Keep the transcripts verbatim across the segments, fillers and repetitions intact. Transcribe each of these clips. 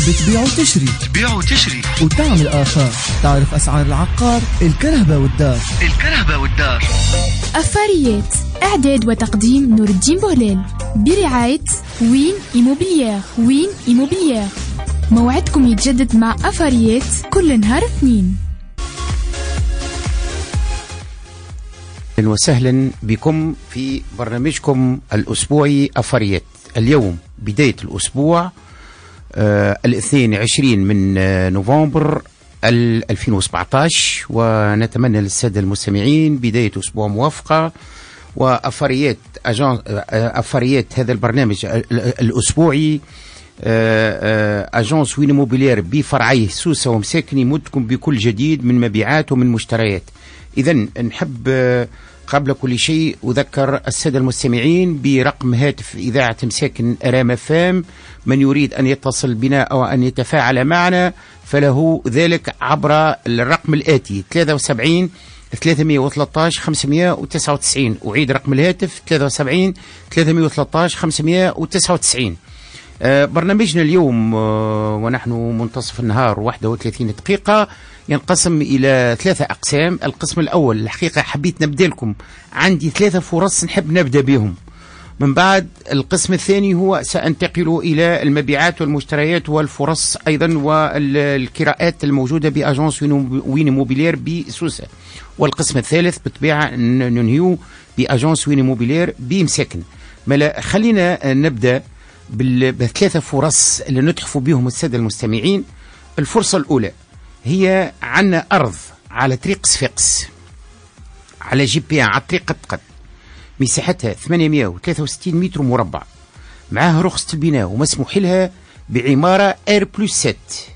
بتبيع وتشتري تبيع وتشتري وتعمل آثار. تعرف أسعار العقار، الكرهبة والدار. الكرهبة والدار. أفاريات، إعداد وتقديم نور الدين بولال، برعاية وين إيموبيليير. وين إيموبيليير، موعدكم يتجدد مع أفاريات كل نهار اثنين. أهلا وسهلا بكم في برنامجكم الأسبوعي أفاريات. اليوم بداية الأسبوع آه الاثنين عشرين من آه نوفمبر ألفين وسبعة عشر، ونتمنى للسادة المستمعين بداية أسبوع موفقة. وأفاريات أجان أفاريات هذا البرنامج الأسبوعي أجانس وين موبيلير بفرعيه سوسة ومساكن يمدكم بكل جديد من مبيعات ومن مشتريات. إذن نحب قبل كل شيء أذكر السادة المستمعين برقم هاتف إذاعة مساكن أرام فام. من يريد أن يتصل بنا أو أن يتفاعل معنا فله ذلك عبر الرقم الآتي ثلاثة وسبعين ثلاثمئة وثلاثة عشر خمسمئة وتسعة وتسعين. أعيد رقم الهاتف ثلاثة وسبعين ثلاثمئة وثلاثة عشر خمسمئة وتسعة وتسعين. آه برنامجنا اليوم آه ونحن منتصف النهار واحدة وثلاثين دقيقة ينقسم إلى ثلاثة أقسام. القسم الأول الحقيقة حبيت نبدأ لكم، عندي ثلاثة فرص نحب نبدأ بهم. من بعد القسم الثاني هو سأنتقل إلى المبيعات والمشتريات والفرص أيضا والكراءات الموجودة بأجانس وين موبيلير بسوسة. والقسم الثالث بالطبيعة ننهيو بأجانس وين موبيلير بمساكن. خلينا نبدأ بالثلاثة فرص اللي نتحفوا بهم السادة المستمعين. الفرصة الأولى هي عنا أرض على طريق صفاقس على جي بي على طريق قطقط، مساحتها ثمانمئة وثلاثة وستين متر مربع، معها رخصة البناء ومسموح لها بعمارة اير بلس ست،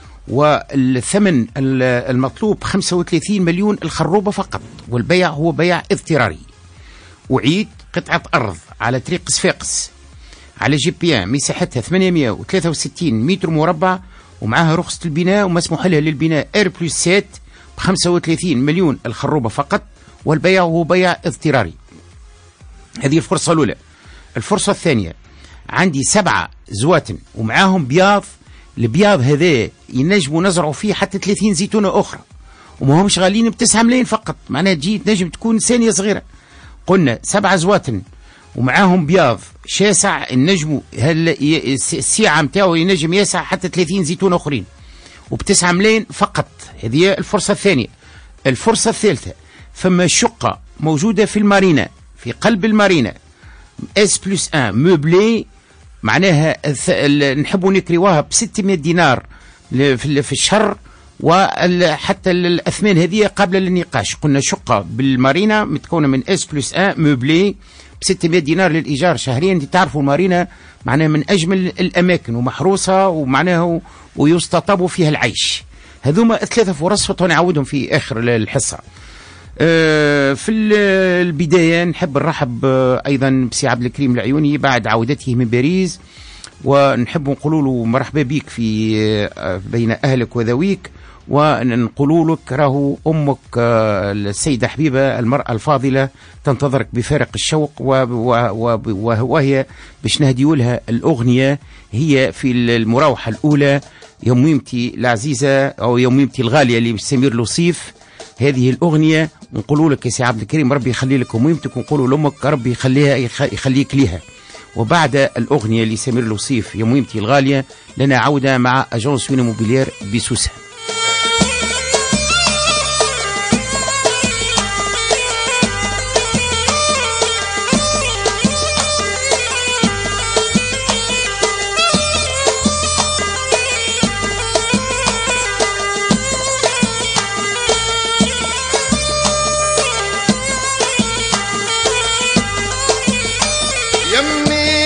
والثمن المطلوب خمسة وثلاثين مليون الخروبة فقط، والبيع هو بيع اضطراري. أعيد قطعة أرض على طريق صفاقس على جي بي مساحتها ثمانمئة وثلاثة وستين متر مربع، ومعها رخصة البناء ومسموح لها للبناء اير بلس ست ب خمسة وثلاثين مليون الخروبة فقط، والبيع هو بيع اضطراري. هذه الفرصة الأولى. الفرصة الثانية عندي سبعة زواتن ومعاهم بياض. البياض هذا ينجموا نزرعوا فيه حتى ثلاثين زيتونة أخرى، وما همش غاليين بتسعة ملايين فقط. معناها تجي تنجم تكون ثانية صغيرة. قلنا سبعة زواتن ومعاهم بياض شاسع، النجم السيعة متاعه ينجم يسع حتى ثلاثين زيتون أخرين وبتسعة ملايين فقط. هذه الفرصة الثانية. الفرصة الثالثة فما شقة موجودة في المارينا، في قلب المارينا، اس بلس ان موبلي، معناها نحبوا نكريوها ب ستمئة دينار في الشهر، وحتى الأثمان هذه قبل النقاش. قلنا شقة بالمارينا متكونة من اس بلس ان موبلي ب ستمئة دينار للإيجار شهريا. انت تعرفوا المارينا معناها من أجمل الأماكن ومحروسة ومعناها ويستطاب فيها العيش. هذوما ثلاثة فرص ونعودهم في آخر الحصة. أه في البداية نحب نرحب أيضا بسي عبد الكريم العيوني بعد عودته من باريس، ونحب نقول له مرحبا بك في بين أهلك وذويك، ونقول لك راهو أمك السيدة حبيبة المرأة الفاضلة تنتظرك بفارق الشوق، وهي باش نهديوا لها الأغنية هي في المراوحة الأولى يوميمتي العزيزة أو يوميمتي الغالية لسمير لوصيف. هذه الأغنية نقول لك يا سي عبد الكريم ربي يخلي لك أميمتك، ونقول لأمك ربي يخليها يخليك ليها. وبعد الأغنية لسمير لوصيف يوميمتي الغالية لنا عودة مع أجانس وين موبيلير بسوسة.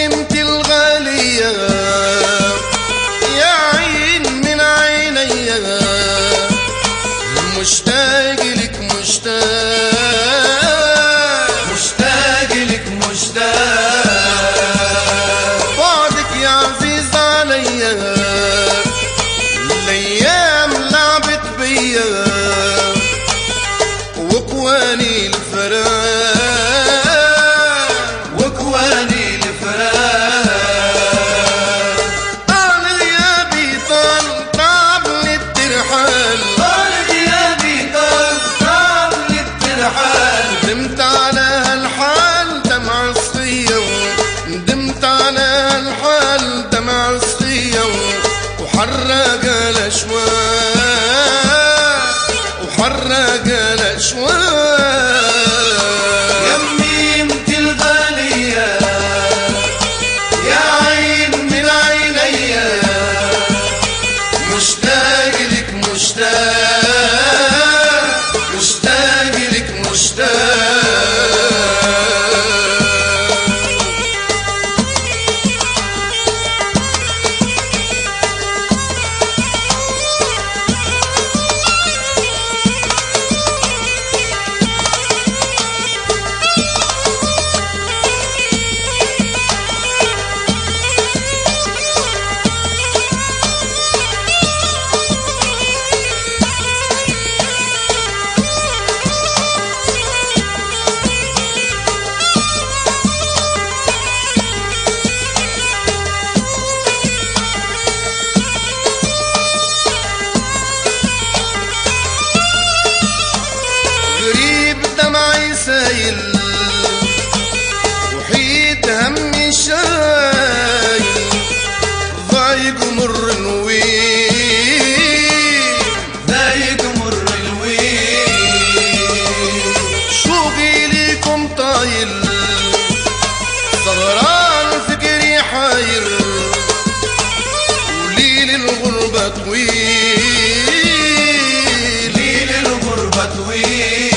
يا عين من عيني وحرق الأشواق وحرق الأشواق. يمي انت الغالية يا عين من عيني، مشتاق لك مشتاق، مشتاق لك مشتاق. دمعي سايل وحيد همي شايل، ضايق ومر نويل، ضايق ومر نويل. شوقي ليكم طايل، سهران فكري حاير، وليل الغربة طويل، ليل الغربة طويل.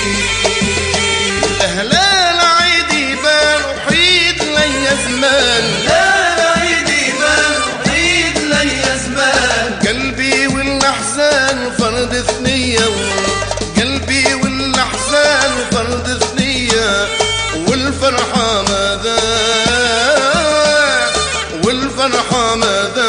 هلال عيدي بان وحيد لي زمان، هلال عيدي بان وحيد لي زمان. قلبي والاحزان فرد ثنية، قلبي والاحزان فرد ثنية، والفرحة ماذا والفرحة ماذا.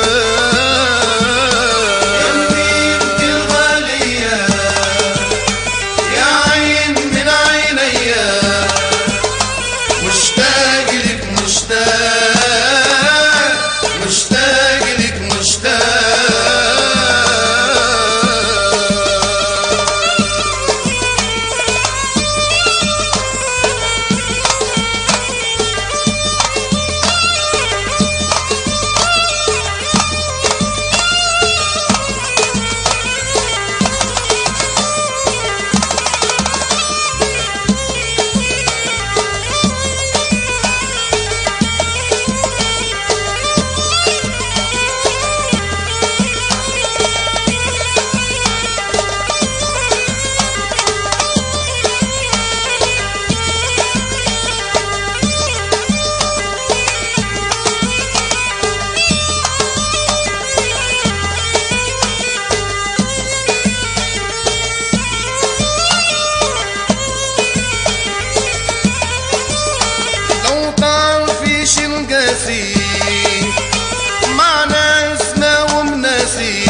مع ناس ما ومناسي،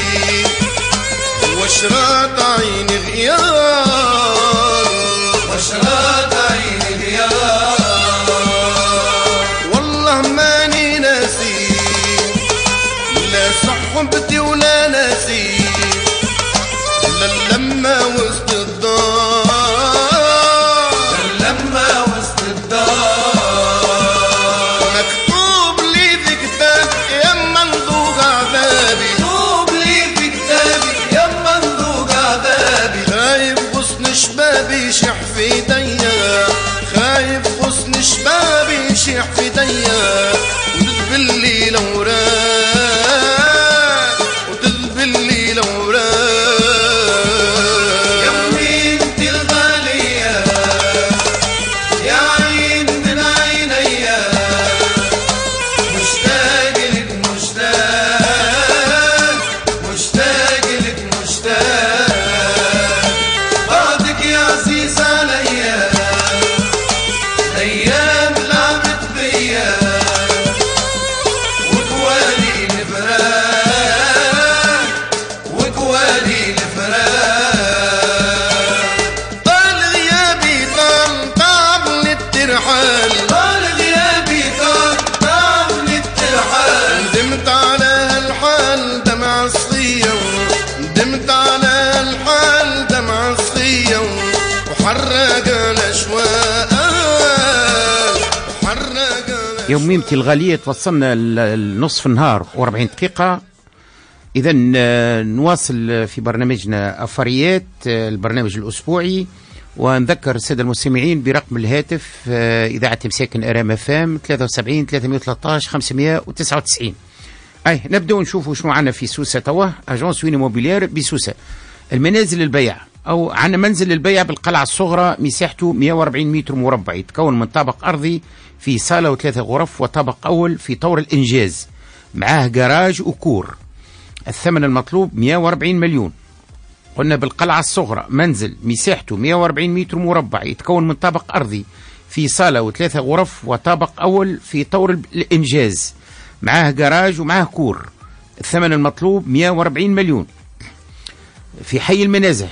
واشراط عيني غيار، واشراط عيني غيار. والله ماني ناسي، لا صحبتي ولا ناسي، لا اللمة وسط الدار، لا اللمة وسط الدار. شبابي شح في ديا، خايف غصن شبابي شح في ديا، وتذبلي الأوراق وتذبلي الأوراق. يمي انت الغالية يا عين من عيني، مشتاق لك مشتاق، مشتاق لك مشتاق. عزيز عليا ايام لعبت بيا، وكوالي الفراق، وكوالي الفراق. طال غيابي طال طاب للترحال، طال غيابي طال طاب للترحال. ندمت على هالحال دمع صغية، ندمت على هالحال دمع صغية، وحرق الأشواق وحرق. يوميمتي الغالية توصلنا لنصف النهار وأربعين دقيقة. إذا نواصل في برنامجنا أفريات، البرنامج الأسبوعي، ونذكر السادة المستمعين برقم الهاتف إذاعة مساكن أرام فام ثلاثة وسبعين ثلاثمائة وثلاثة عشر خمسمائة وتسعة وتسعين. أي نبدأ نشوفوا شنو عنا في سوسة توا. أجونس وين موبيلير بسوسة، المنازل للبيع، أو عنا منزل للبيع بالقلعة الصغرى، مساحته مئة وأربعين متر مربع، يتكون من طابق أرضي في صالة وثلاثة غرف، وطابق أول في طور الإنجاز، معاه جراج وكور. الثمن المطلوب مئة وأربعين مليون. قلنا بالقلعة الصغرى منزل مساحته مئة وأربعين متر مربع، يتكون من طابق أرضي في صالة وثلاثة غرف، وطابق أول في طور الإنجاز، معاه جراج ومعاه كور. الثمن المطلوب مئة وأربعين مليون. في حي المنازه،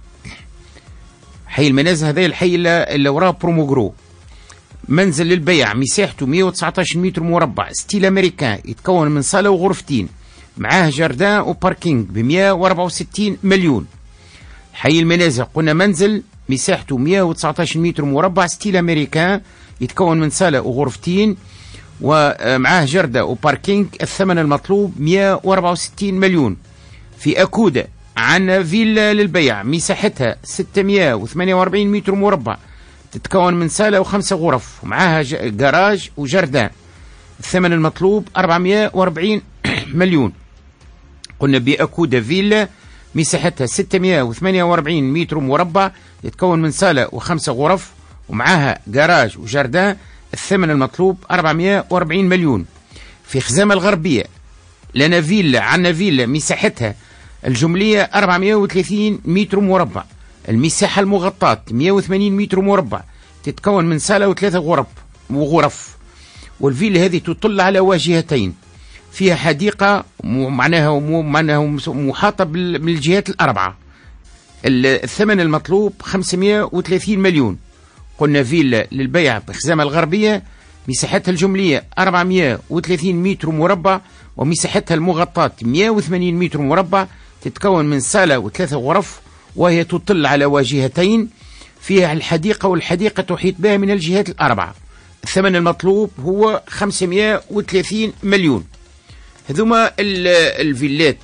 حي المنازه هذا الحي اللي وراه بروموغرو، منزل للبيع مساحته مئة وتسعة عشر متر مربع، ستيل أمريكان، يتكون من صالة وغرفتين، معاه جاردان وباركينج ب مئة وأربعة وستين مليون. حي المنازه قلنا منزل مساحته مئة وتسعة عشر متر مربع، ستيل أمريكان، يتكون من صالة وغرفتين، ومعاه جردة وباركينج. الثمن المطلوب مئة وأربعة وستين مليون. في أكودة عندنا فيلا للبيع، مساحتها ستمئة وثمانية وأربعين متر مربع، تتكون من صالة وخمسة غرف، ومعاها جراج وجردان. الثمن المطلوب أربعمئة وأربعين مليون. قلنا بأكودة فيلا مساحتها ستمئة وثمانية وأربعين متر مربع، يتكون من صالة وخمسة غرف، ومعاها جراج وجردان. الثمن المطلوب أربعمئة وأربعين مليون. في خزامة الغربية لنا فيلا، عندنا فيلا مساحتها الجملية أربعمئة وثلاثين متر مربع، المساحة المغطاة مئة وثمانين متر مربع، تتكون من صالة وثلاثة غرف وغرف. والفيلا هذه تطل على واجهتين، فيها حديقة معناها معناها محاطة من الجهات الأربعة. الثمن المطلوب خمسمئة وثلاثين مليون. قلنا فيلا للبيع بخزامة الغربية، مساحتها الجملية أربعمئة وثلاثين متر مربع، ومساحتها المغطاة مئة وثمانين متر مربع، تتكون من صالة وثلاثة غرف، وهي تطل على واجهتين، فيها الحديقة، والحديقة تحيط بها من الجهات الأربعة. الثمن المطلوب هو خمسمئة وثلاثين مليون. هذوما الفيلات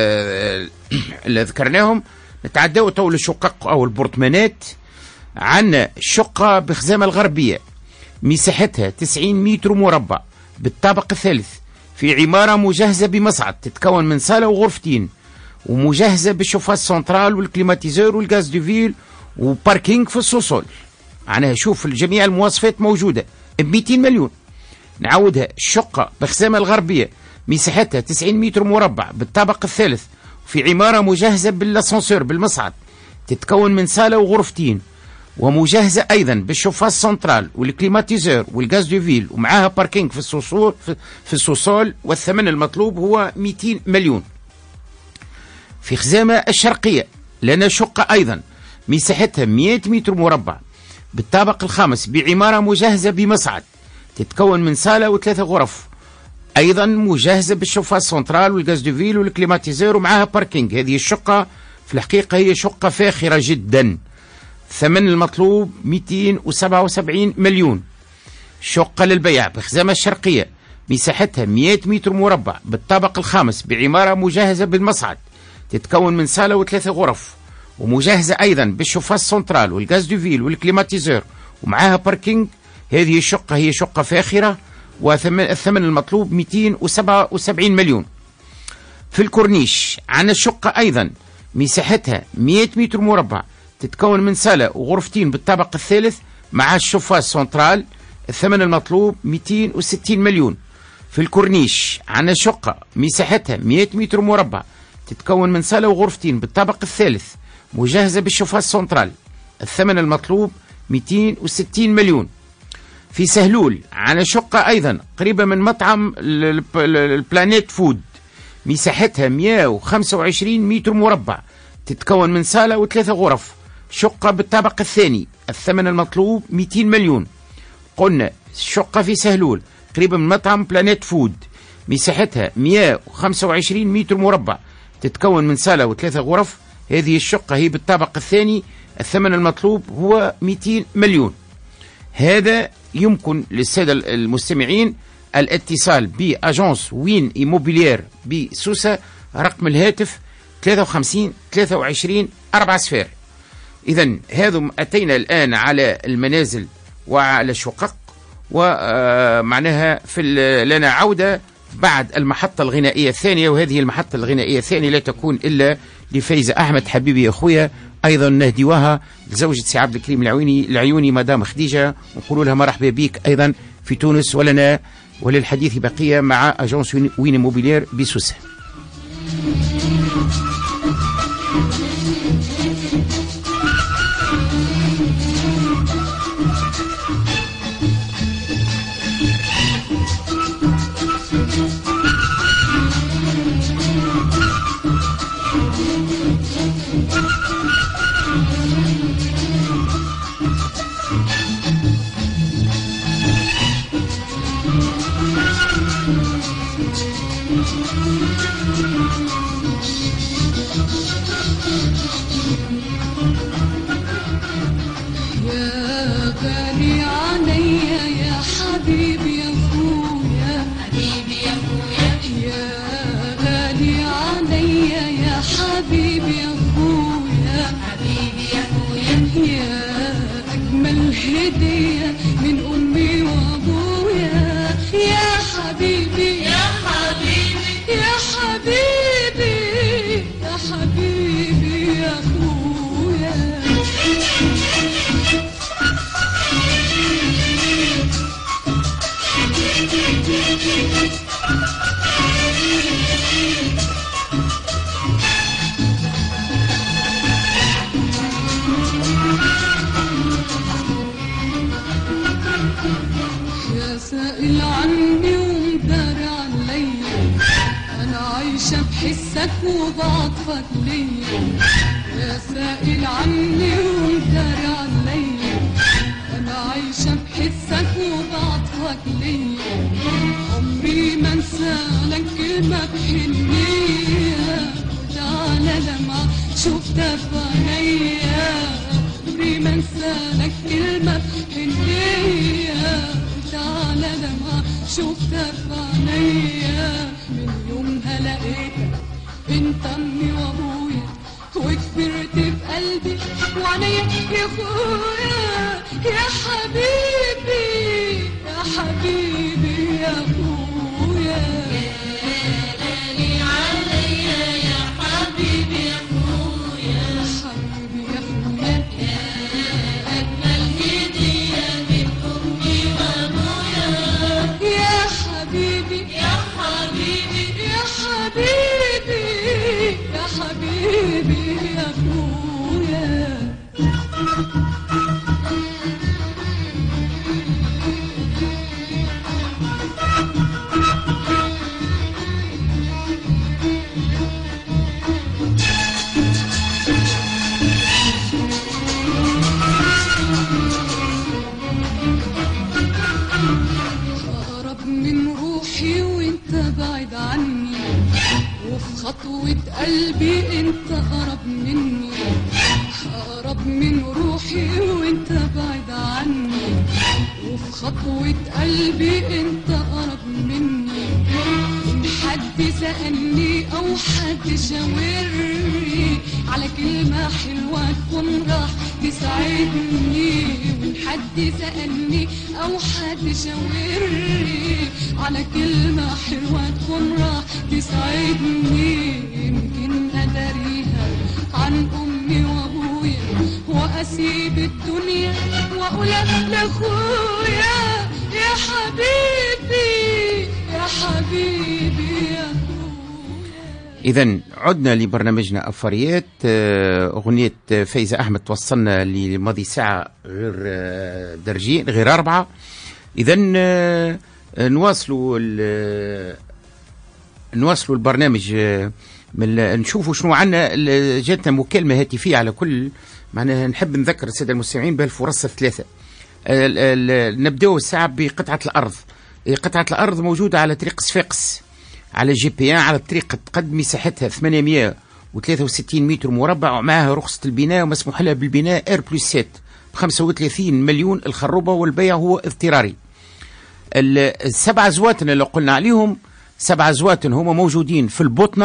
اللي ذكرناهم. نتعداو تو للشقق أو البرطمانات. عندنا شقة بخزامة الغربية، مساحتها تسعين متر مربع، بالطابق الثالث، في عمارة مجهزة بمصعد، تتكون من صالة وغرفتين، ومجهزة بالشوفاج سنترال والكليماتيزور والغاز دو فيل وباركينج في السوسول. معناها شوف جميع المواصفات موجودة ب مئتين مليون. نعودها، الشقة بخزامة الغربية مساحتها تسعين متر مربع، بالطابق الثالث، في عمارة مجهزة بالاسانسور بالمصعد، تتكون من صالة وغرفتين، ومجهزة أيضا بالشوفاج سنترال والكليماتيزور والغاز دو فيل، ومعاها باركينج في السوسول في السوسول. والثمن المطلوب هو مئتين مليون. في خزامة الشرقية لنا شقة أيضا مساحتها مئة متر مربع، بالطابق الخامس، بعمارة مجهزة بمصعد، تتكون من صالة وثلاثة غرف، أيضا مجهزة بالشوفاج سنترال والغاز دو فيل والكليماتيزور، ومعاها باركينج. هذه الشقة في الحقيقة هي شقة فاخرة جدا. الثمن المطلوب مئتين وسبعة وسبعين مليون. شقة للبيع بخزامة الشرقية، مساحتها مئة متر مربع، بالطابق الخامس، بعمارة مجهزة بالمصعد، تتكون من صالة وثلاثة غرف، ومجهزة أيضا بالشوفاج سنترال والغاز دو فيل والكليماتيزور، ومعاها باركينج. هذه الشقة هي شقة فاخرة، والثمن المطلوب مئتين وسبعة وسبعين مليون. في الكورنيش عندنا الشقة أيضا مساحتها مئة متر مربع، تتكون من صالة وغرفتين بالطابق الثالث، مع الشوفاج سنترال. الثمن المطلوب مئتين وستين مليون. في الكورنيش عندنا شقة مساحتها مئة متر مربع، تتكون من صالة وغرفتين بالطابق الثالث، مجهزة بالشوفاج سنترال. الثمن المطلوب مئتين وستين مليون. في سهلول عندنا شقة أيضا قريبة من مطعم البلانيت فود، مساحتها مئة وخمسة وعشرين متر مربع، تتكون من صالة وثلاثة غرف، شقة بالطابق الثاني. الثمن المطلوب مئتين مليون. قلنا شقة في سهلول قريبة من مطعم بلانيت فود، مساحتها مئة وخمسة وعشرين متر مربع، تتكون من صالة وثلاثة غرف. هذه الشقة هي بالطابق الثاني. الثمن المطلوب هو مئتين مليون. هذا يمكن للسادة المستمعين الاتصال بأجانس وين إيموبيلير بسوسة رقم الهاتف ثلاثة وخمسين ثلاثة وعشرين أربعة صفار. إذا هذم أتينا الآن على المنازل وعلى الشقق، ومعناها في لنا عودة بعد المحطة الغنائية الثانية، وهذه المحطة الغنائية الثانية لا تكون إلا لفايزة أحمد حبيبي يا أخويا، أيضا نهديوها لزوجة سي عبد الكريم العيوني العيوني مدام خديجة، ونقول لها مرحبا بك أيضا في تونس. ولنا وللحديث بقية مع أجونس وين موبيلير بسوسة. وبعطفك ليا يا سائل عني ومداري عليا، انا عايشه بحسك وبعطفك ليا، عمري ما انسى لك كلمه بحنيه، تعالى لما شفتها بعينيا، عمري ما انسى لك كلمه بحنيه، تعالى لما شفتها بعينيا، من يومها لقيتك انت امي وابويا، وكبرت في قلبي وعينيا يا اخويا، يا حبيبي يا حبيبي يا اخويا، يا غالي عليا يا حبيبي يا اخويا، يا حبيبي يا اخويا، يا اجمل هديه من امي وابويا، يا حبيبي يا حبيبي يا حبيبي يا حبيبي يا اخويا. اقرب من روحي وانت بعيد عني، وفي خطوة قلبي انت اقرب مني، اقرب من روحي وانت بعيد عني، وفي خطوة قلبي انت اقرب مني، ان حد سألني او حد شاورني على كلمة حلوة تكون راح تسعدني، وان حد سألني او حد شاورني على كلمة حلوة تكون راح تسعدني، يمكن اداريها عن امي وابويا، واسيب الدنيا واقول لاخويا، يا حبيبي يا حبيبي يا اخويا. إذن عدنا لبرنامجنا أفاريات. أغنية فايزة أحمد توصلنا لماضي ساعة غير درجين غير أربعة. إذن نواصلوا نواصلوا البرنامج، من نشوفوا شنو عنا. جاتنا مكالمة هاتفية على كل معناها، نحب نذكر السادة المستمعين بهالفرص الثلاثة. نبدأ الساعة بقطعة الأرض. قطعة الأرض موجودة على طريق صفاقس على جي بي ان، على طريق قد مساحتها ثمانمائة وثلاثة وستين متر مربع، ومعها رخصة البناء ومسموح لها بالبناء ار بلس سبعة ب خمسة وثلاثين مليون الخروبة، والبيع هو اضطراري. السبع زواتن اللي قلنا عليهم، سبع زواتن هما موجودين في البطنة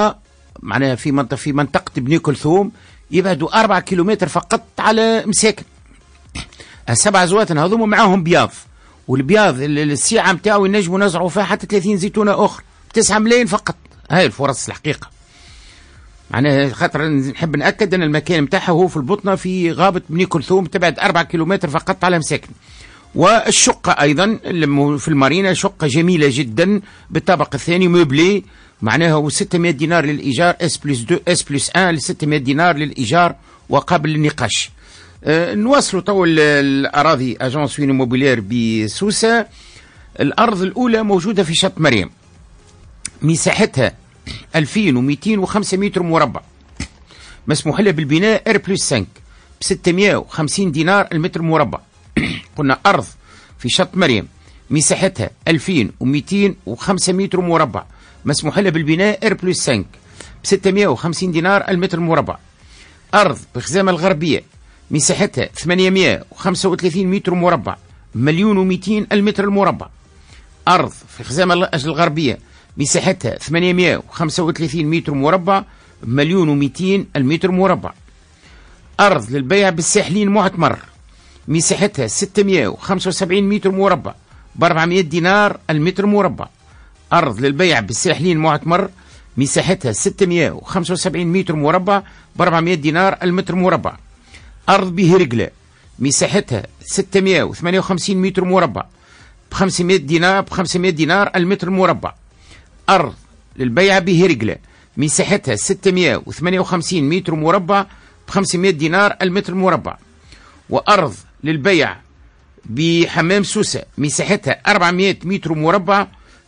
معناها في منطقة في منطقة بني كلثوم يبعدوا أربعة كيلومتر فقط على مساكن. السبع زوات هذوما معاهم بياض، والبياض السيعة نتاعو ينجموا نزرعوا فيها حتى ثلاثين زيتونة أخرى بتسعة ملايين فقط. هاي الفرص الحقيقة. معناها خاطر نحب نأكد أن المكان نتاعها هو في البطنة في غابة بني كلثوم، تبعد أربعة كيلومتر فقط على مساكن. والشقة أيضا في المارينا شقة جميلة جدا بالطابق الثاني موبلي، معناها ستمائة دينار للإيجار، اس بلس دو اس بلس واحد ل ستمائة دينار للإيجار وقابل للنقاش. أه نواصلوا تو الأراضي أجونس وين موبيلير بسوسة. الأرض الأولى موجودة في شط مريم، مساحتها ألفين ومئتين وخمسة متر مربع، مسموح لها بالبناء ار بلس خمسة ب ستمائة وخمسين دينار المتر مربع. قلنا أرض في شط مريم مساحتها ألفين ومئتين وخمسة متر مربع، مسموح لها بالبناء ار بلس خمسة ب ستمائة وخمسين دينار المتر المربع. أرض بخزامة الغربية مساحتها ثمانمائة وخمسة وثلاثين متر مربع، مليون ومئتين المتر المربع. أرض في خزامة الغربية مساحتها ثمانمائة وخمسة وثلاثين متر مربع، مليون ومئتين المتر مربع. أرض للبيع بالساحلين معتمر مساحتها ستمائة وخمسة وسبعين متر مربع ب أربعمائة دينار المتر مربع. أرض للبيع بالساحلين معتمر مساحتها ستمائة وخمسة وسبعين متر مربع ب أربعمائة دينار المتر مربع. أرض بهرقلة مساحتها ستمائة وثمانية وخمسين متر مربع ب خمسمائة دينار ب خمسمائة دينار المتر المربع. أرض للبيع بهرقلة مساحتها ستمائة وثمانية وخمسين متر مربع ب خمسمائة دينار المتر المربع. وأرض للبيع بحمام سوسة مساحتها أربعمائة متر مربع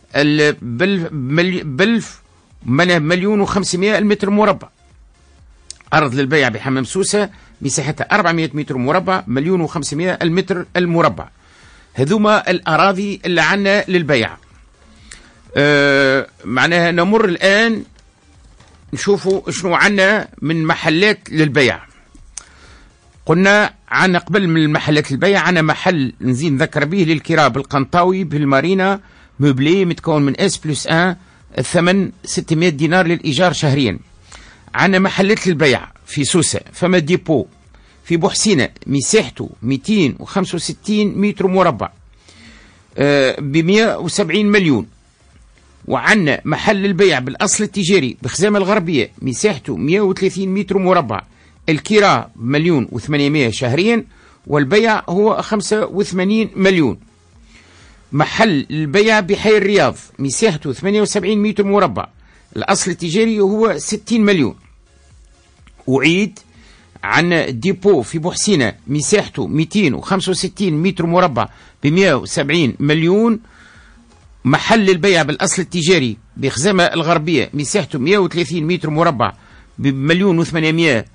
بألف مليون وخمسمائة المتر مربع. أرض للبيع بحمام سوسة مساحتها أربعمائة متر مربع مليون وخمسمائة المتر المربع. هذوما الأراضي اللي عنا للبيع. أه معناها نمر الآن نشوفوا شنو عنا من محلات للبيع. قلنا عنا قبل من المحلات البيع عنا محل نزيد نذكر به للكراء بالقنطاوي بالمارينا موبلي متكون من اس بلس واحد، الثمن ستمائة دينار للإيجار شهريا. عنا محلات للبيع في سوسة، فما ديبو في بوحسينة مساحته مئتين وخمسة وستين متر مربع أه ب مائة وسبعين مليون. وعنا محل للبيع بالأصل التجاري بخزامة الغربية مساحته مائة وثلاثين متر مربع، الكراء مليون وثمانمائة شهريا، والبيع هو خمسة وثمانين مليون. محل البيع بحي الرياض مساحته ثمانية وسبعين متر مربع، الأصل التجاري هو ستين مليون. أعيد عن ديبو في بوحسينة مساحته مئتين وخمسة وستين متر مربع ب مائة وسبعين مليون. محل البيع بالأصل التجاري بخزامة الغربية مساحته مائة وثلاثين متر مربع بمليون وثمانمائة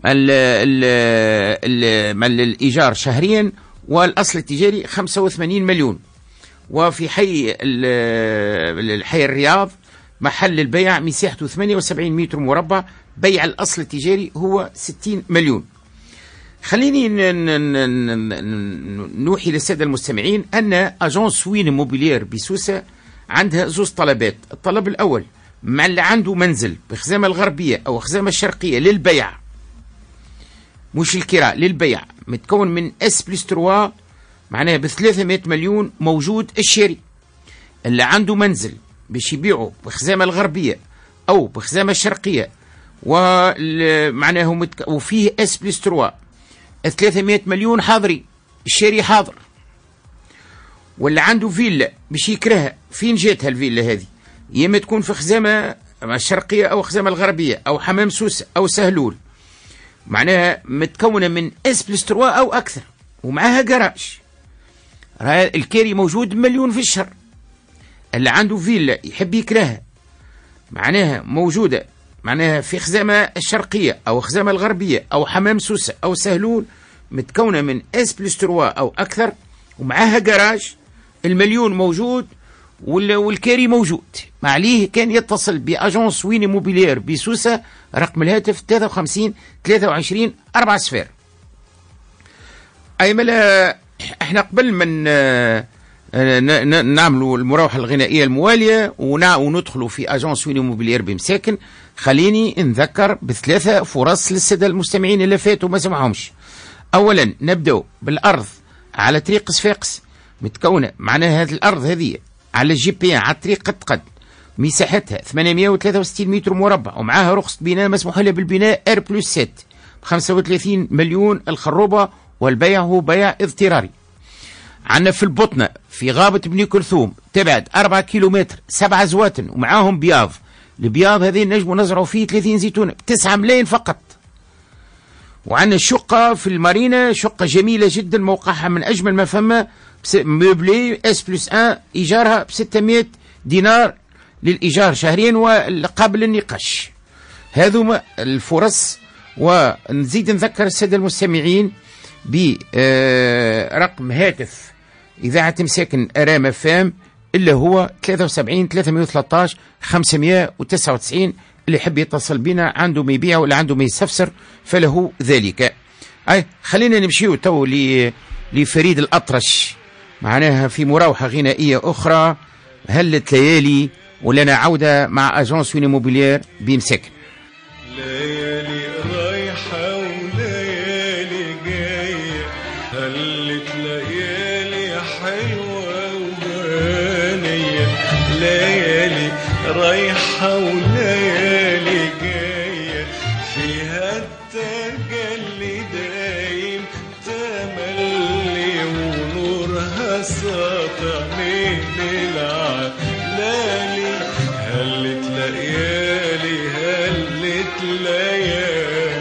الإيجار شهريا، والأصل التجاري خمسة وثمانين مليون. وفي حي الحي الرياض محل البيع مساحته ثمانية وسبعين متر مربع، بيع الأصل التجاري هو ستين مليون. خليني نوحي للسادة المستمعين أن أجونس وين موبيلير بسوسة عندها زوز طلبات. الطلب الأول مع اللي عنده منزل بخزامة الغربية أو خزامة الشرقية للبيع، مش الكراء، للبيع، متكون من اس بلس ثلاثة معناها ب ثلاثمائة مليون، موجود الشاري. اللي عنده منزل باش يبيعه بخزامة الغربية أو بخزامة الشرقية ومعناه متك... وفيه اس بلس ثلاثة ثلاثمائة مليون حاضرين، الشاري حاضر. واللي عنده فيلا باش يكرهها، فين جاتها الفيلا هذه؟ يا اما تكون في خزامة الشرقية أو خزامة الغربية أو حمام سوسة أو سهلول، معناها متكونة من اس بلس ثلاثة أو أكثر، ومعها جراج. الكاري موجود مليون في الشهر. اللي عنده فيلا يحب يكرهها معناها موجودة معناها في خزامة الشرقية أو خزامة الغربية أو حمام سوسة أو سهلول، متكونة من اس بلس ثلاثة أو أكثر، ومعها جراج. المليون موجود والكاري موجود. ما عليه كان يتصل بأجونس وين موبيلير بسوسة، رقم الهاتف ثلاثة وخمسين ثلاثة وعشرين أربعة صفر. أي ملا احنا قبل من نعملوا المراوحة الغنائية الموالية وندخلوا في أجونس وين موبيلير بمساكن، خليني نذكر بثلاثة فرص للسادة المستمعين اللي فاتوا ما سمعهمش. أولا نبدأ بالأرض على طريق صفاقس، متكونة معناها هذه الأرض هذه على الجي بي على طريق قد قد، مساحتها ثمانمائة وثلاثة وستين متر مربع، ومعاها رخصة بناء مسموح لها بالبناء ار بلس سبعة ب خمسة وثلاثين مليون الخروبة، والبيع هو بيع اضطراري. عندنا في البطنة في غابة بني كلثوم تبعد أربعة كيلومتر سبعة زواتن ومعاهم بياض، البياض هذه نجموا نزرعوا فيه ثلاثين زيتونة بتسعة ملايين فقط. وعندنا شقة في المارينا، شقة جميلة جدا موقعها من أجمل ما فما، مبلي اس بلس ان، إيجارها ب ستمائة دينار للإيجار شهريا وقابل النقاش. هذو الفرص. ونزيد نذكر السادة المستمعين برقم هاتف إذاعة مساكن أرام فام اللي هو ثلاثة وسبعين ثلاثمائة وثلاثة عشر خمسمائة وتسعة وتسعين، اللي يحب يتصل بنا عنده ما يبيع ولا عنده ما يستفسر فله ذلك. أي خلينا نمشيو تو لفريد الأطرش، معناها في مراوحة غنائية أخرى، هلت ليالي، ولنا عودة مع أجانس وين موبيلير بمساكن. ليالي رايحة وليالي جاية، هلت ليالي حلوة وغنية، ليالي رايحة وليالي جاية، فيها التجلي دايم تملي، ونورها ساطع من العلالي، هلت ليالي هلت ليالي.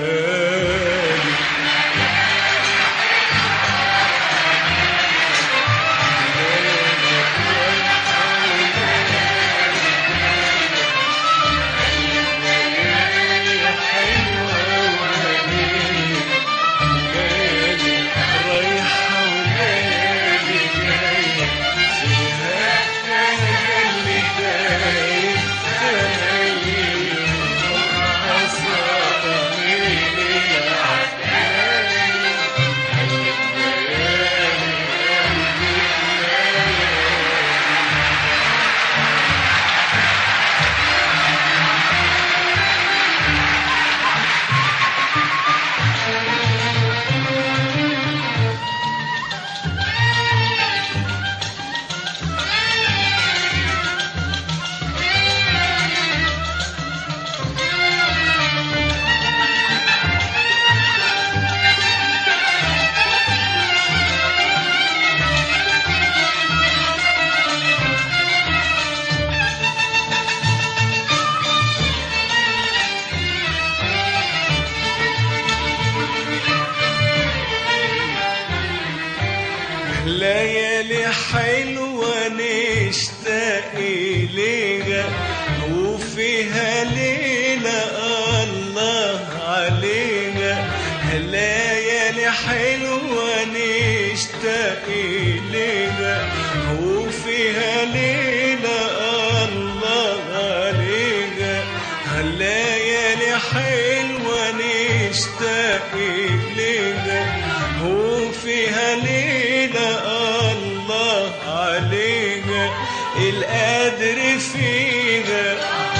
ليالي حلوة نشتاق إليها، وفيها ليلة الله عليها، ليالي حلوة نشتاق إليها، وفيها ليلة الله عليها، ليالي حلوة نشتاق إليها، وفيها ليلة الله عليها، القادر فيها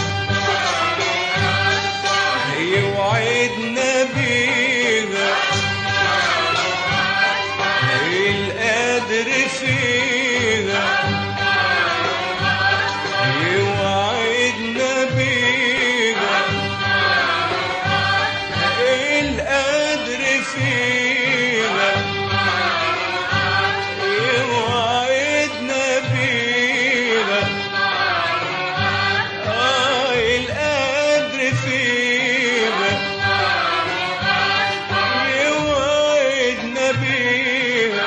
يوعدنا بيها، القادر فيها يوعدنا بيها، القادر فيها يوعدنا بيها، آه القادر فيها يوعدنا بيها،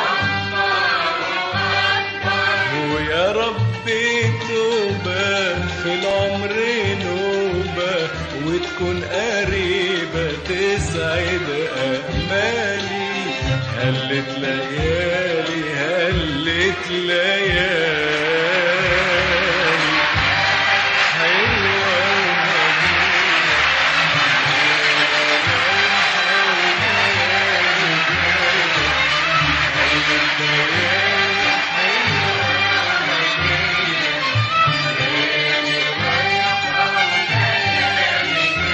ويا ربي توبة في العمر نوبة، وتكون قريبة تسعد أمالي، هلت ليالي هلت ليالي حلوة ومجيدة،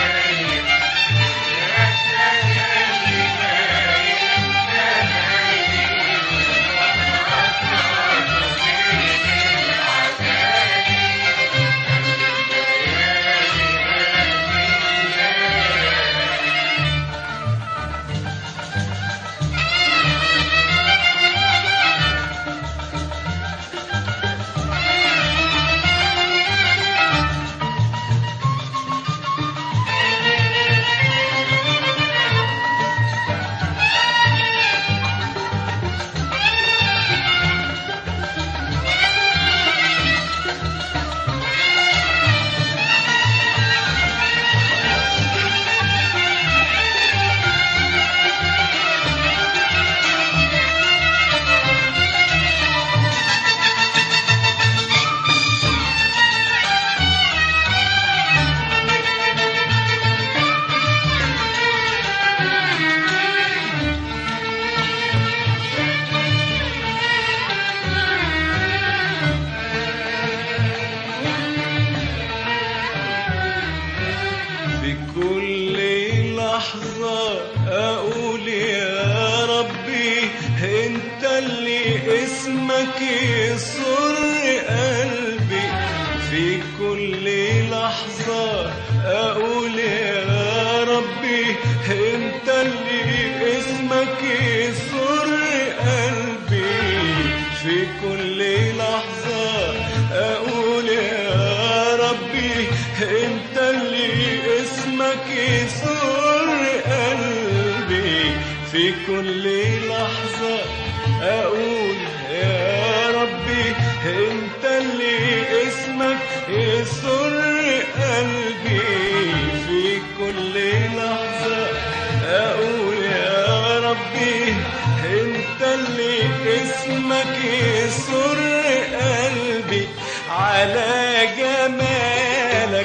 لحظة أقول يا ربي أنت اللي اسمك يسر قلبي. في كل لحظة أقول يا ربي أنت اللي اسمك يسر قلبي. في كل لحظة أقول يا ربي أنت اللي اسمك يسر قلبي. في كل لحظة أقول يا ربي أنت اللي اسمك يسر قلبي. في كل لحظة أقول يا ربي أنت اللي اسمك يسر قلبي. على جمالك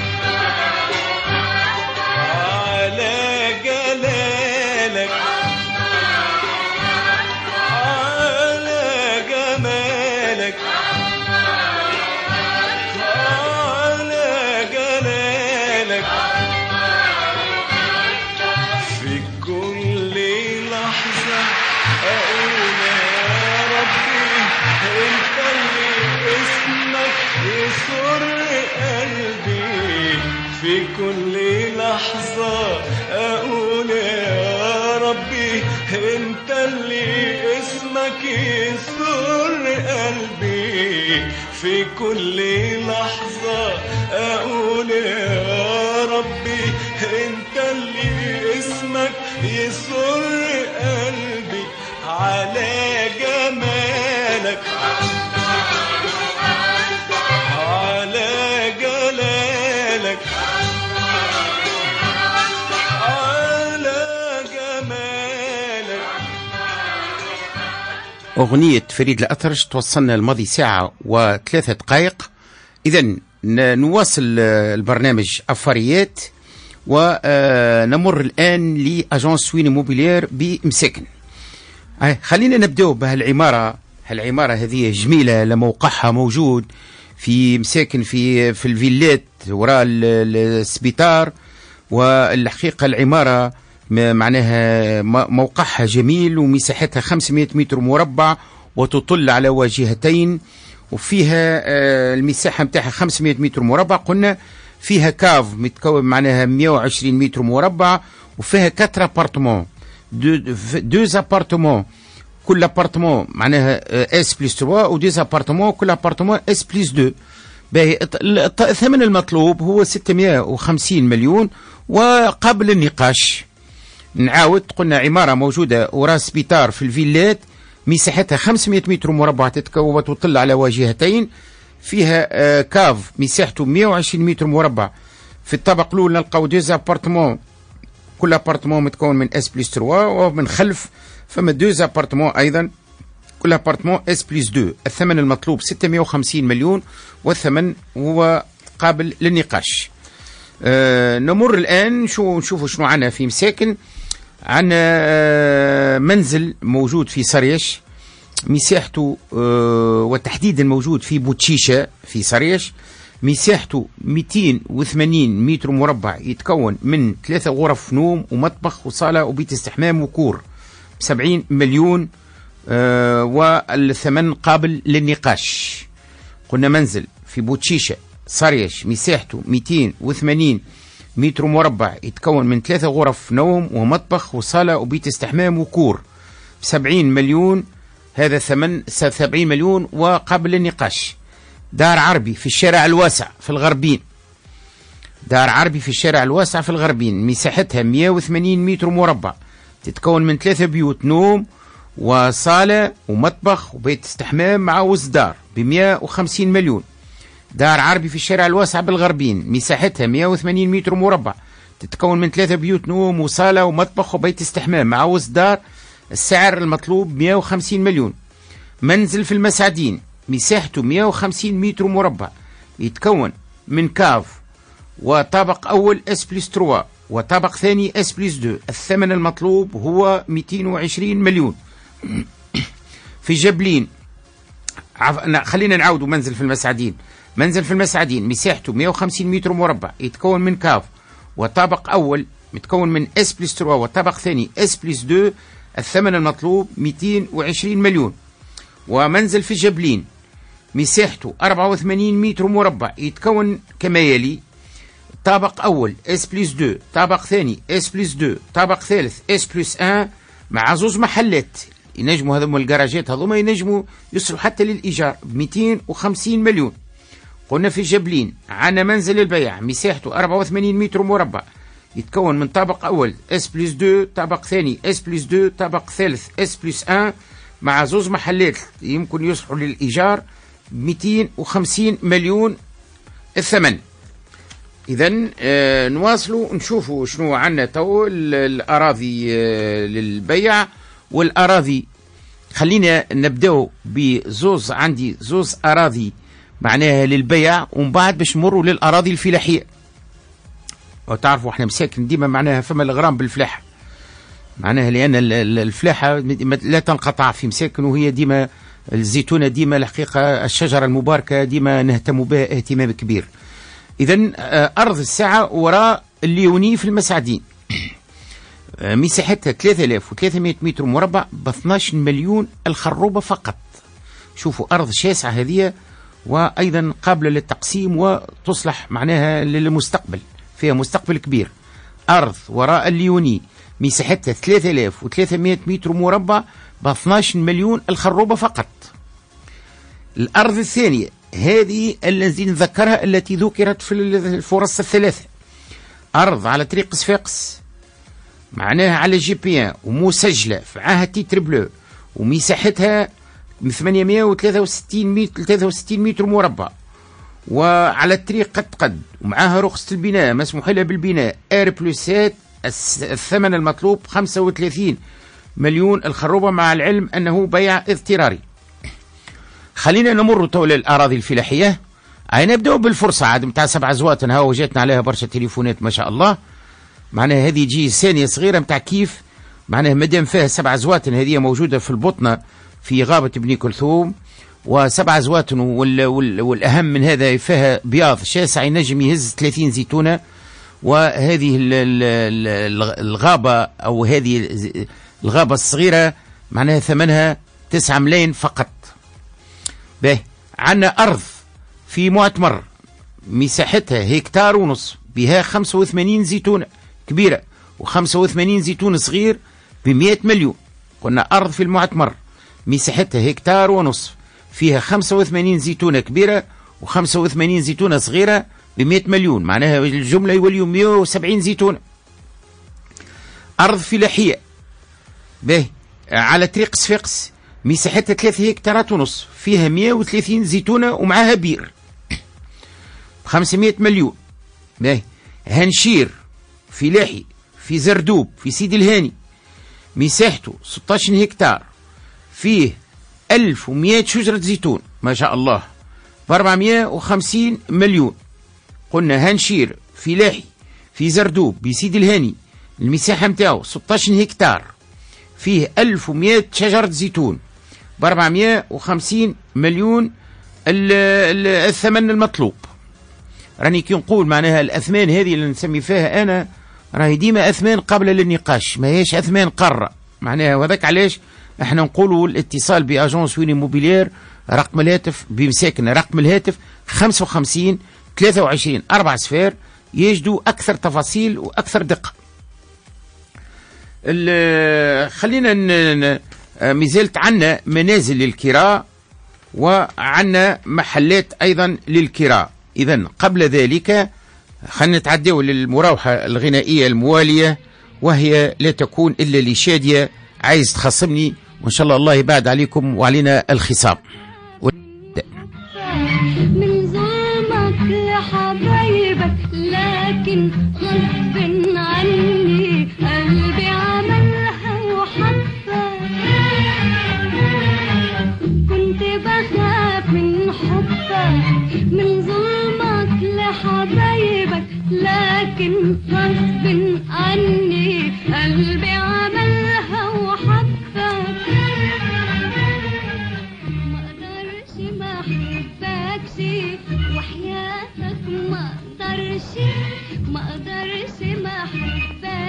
على جلالك على جمالك على جلالك. في كل لحظة أقول يا ربي أنت اللي اسمك يسر قلبي. في كل لحظة أقول يا ربي أنت اللي اسمك يسر قلبي. في كل لحظة أقول يا ربي أنت اللي اسمك يسر قلبي. على جمالك على جلالك على جمالك. أغنية فريد الأطرش توصلنا الماضي ساعة وثلاثة دقائق. إذن نواصل البرنامج أفاريات ونمر الآن لأجانس وين موبيلير بمساكن. خلينا نبدأ بهالعمارة. هالعمارة هذه جميلة لموقعها موجود في مساكن في في الفيلات وراء السبيطار. والحقيقة العمارة معناها موقعها جميل ومساحتها خمسمائة متر مربع وتطل على واجهتين. وفيها المساحة متاعها خمسمائة متر مربع. قلنا فيها كاف متكون معناها مائة وعشرين متر مربع. وفيها كاتر ابارتمون دو دوز ابارتمون. كل ابارتمون معناها اس بلس ثلاثة ودوز ابارتمون كل ابارتمون اس بلس اثنين. باهي الثمن المطلوب هو ستمائة وخمسين مليون وقبل النقاش. نعاود قلنا عمارة موجودة وراء سبيطار في الفيلات مساحتها خمسمائة متر مربع تتكون وتطل على واجهتين. فيها كاف مساحته مائة وعشرين متر مربع. في الطابق الأول نلقاو دوز ابارتمون كل ابارتمون متكون من اس بلس ثلاثة ومن خلف فما دوز ابارتمون ايضا كل ابارتمون اس بلس اثنين. الثمن المطلوب ستمائة وخمسين مليون والثمن هو قابل للنقاش. أه نمر الان شو نشوفوا شنو عنا في مساكن. عنا أه منزل موجود في صريش مساحته أه وتحديدا موجود في بوتشيشة في صريش. مساحته مئتين وثمانين متر مربع يتكون من ثلاثة غرف نوم ومطبخ وصالة وبيت استحمام وكور بسبعين مليون. آه والثمن قابل للنقاش. قلنا منزل في بوتشيشة صريش مساحته مئتين وثمانين متر مربع يتكون من ثلاثة غرف نوم ومطبخ وصالة وبيت استحمام وكور بسبعين مليون. هذا ثمن سبعين مليون وقابل للنقاش. دار عربي في الشارع الواسع في الغربين. دار عربي في الشارع الواسع في الغربين مساحتها مائة وثمانين متر مربع تتكون من ثلاثة بيوت نوم وصالة ومطبخ وبيت استحمام مع وزدار بمائة وخمسين مليون. دار عربي في الشارع الواسع بالغربين مساحتها مائة وثمانين متر مربع تتكون من ثلاثة بيوت نوم وصالة ومطبخ وبيت استحمام مع وزدار. السعر المطلوب مائة وخمسين مليون. منزل في المسعدين مساحته مائة وخمسين متر مربع يتكون من كاف وطابق أول اس بلس ثلاثة وطابق ثاني اس بلس اثنين. الثمن المطلوب هو مئتين وعشرين مليون. في جبلين عف... خلينا نعاودوا منزل في المسعدين. منزل في المسعدين مساحته مائة وخمسين متر مربع يتكون من كاف وطابق أول متكون من اس بلس ثلاثة والطابق الثاني اس بلس اثنين، الثمن المطلوب مئتين وعشرين مليون. ومنزل في الجبلين مساحته أربعة وثمانين متر مربع يتكون كما يلي: طابق أول اس بلس اثنين، طابق ثاني اس بلس اثنين، طابق ثالث اس بلس واحد، مع زوج محلات ينجموا هذوما الجراجات هذوما ينجموا يصلوا حتى للإيجار ب مئتين وخمسين مليون. قلنا في الجبلين عندنا منزل البيع مساحته أربعة وثمانين متر مربع يتكون من طابق أول اس بلس اثنين، طابق ثاني اس بلس اثنين، طابق ثالث اس بلس واحد، مع زوج محلات يمكن يصلحوا للإيجار ب مئتين وخمسين مليون الثمن. إذا آه نواصلوا نشوفوا شنو عندنا تو الأراضي آه للبيع والأراضي. خلينا نبداو بزوز، عندي زوز أراضي معناها للبيع، ومن بعد باش نمروا للأراضي الفلاحية. وتعرفوا احنا مساكن ديما معناها فما الغرام بالفلاحة، معناها لأن الفلاحة لا تنقطع في مساكن، وهي ديما الزيتونة ديما الحقيقة الشجرة المباركة ديما نهتم بها اهتمام كبير. إذا أرض الساعة وراء الليوني في المسعدين مساحتها ثلاثة آلاف وثلاثمئة متر مربع ب اثناش مليون الخروبة فقط. شوفوا أرض شاسعة هذه، وأيضا قابلة للتقسيم وتصلح معناها للمستقبل، فيها مستقبل كبير. أرض وراء الليوني مساحتها ثلاثة آلاف وثلاثمئة متر مربع ب اثناش مليون الخروبة فقط. الأرض الثانية هذه التي نذكرها التي ذكرت في الفرص الثلاثة، أرض على طريق صفاقس معناها على جي بي ان ومسجلة في عهد تيتر بلو، ومساحتها ثمانمئة وثلاثة وستين متر ثلاثة وستين متر مربع، وعلى الطريق قد قد ومعها رخصة البناء مسموح لها بالبناء ار بلوسات. الثمن المطلوب خمسة وثلاثين مليون الخروبة، مع العلم أنه بيع اضطراري. خلينا نمر تو للأراضي الفلاحية. أي نبدأ بالفرصة عاد متاع سبع زوات، ها وجاتنا عليها برشا تليفونات ما شاء الله. معناها هذه تجي ثانية صغيرة متاع كيف معناها مادام فيها سبع زوات، هذه موجودة في البطنة في غابة بني كلثوم، وسبع زوات وال وال والأهم من هذا فيها بياض شاسع ينجم يهز ثلاثين زيتونة. وهذه الغابة أو هذه الغابة الصغيرة معناها ثمنها تسعة ملايين فقط. باهي عندنا أرض في معتمر مساحتها هكتار ونص بها خمسة وثمانين زيتونة كبيرة وخمسة وثمانين زيتون صغير بمئة مليون. قلنا أرض في المعتمر مساحتها هكتار ونص فيها خمسة وثمانين زيتونة كبيرة وخمسة وثمانين زيتونة صغيرة بمئة مليون، معناها الجملة يوليوا مئة وسبعين زيتونة. أرض فلاحية باهي على طريق صفاقس مساحتها ثلاثة هكتارات ونص فيها مئة وثلاثين زيتونة ومعها بير بخمسمئة مليون. باهي هنشير فلاحي في زردوب في سيدي الهاني مساحته ستة عشر هكتار فيه ألف ومئة شجرة زيتون ما شاء الله بأربعمئة وخمسين مليون. قلنا هنشير فلاحي في زردوب بسيدي الهاني المساحة متاعه ستة عشر هكتار فيه ألف ومئة شجرة زيتون بأربعمئة وخمسين مليون الثمن المطلوب. راني كي نقول معناها الأثمان هذه اللي نسمي فيها أنا راهي ديما أثمان قابلة للنقاش، ما هيش أثمان قارة معناها. وذاك علاش احنا نقولوا الاتصال بأجونس وين موبيلير رقم الهاتف بمساكن رقم الهاتف خمسة وخمسين ثلاثة وعشرين أربعة صفار يجدوا أكثر تفاصيل وأكثر دقة. خلينا مازالت عنا منازل للكراء وعنا محلات أيضا للكراء. إذا قبل ذلك خلينا نتعداو للمراوحة الغنائية الموالية، وهي لا تكون إلا لشادية عايز تخصمني، وإن شاء الله الله يبعد عليكم وعلينا الخصام. من ظلمك لحبايبك لكن غصب عني قلبي عملها وحبك، كنت بخاف من حبك. من ظلمك لحبايبك لكن غصب عني قلبي عملها وحبك، ما اقدرش ما احبكش وحياتك ما اقدرش ما اقدرش ما احبكش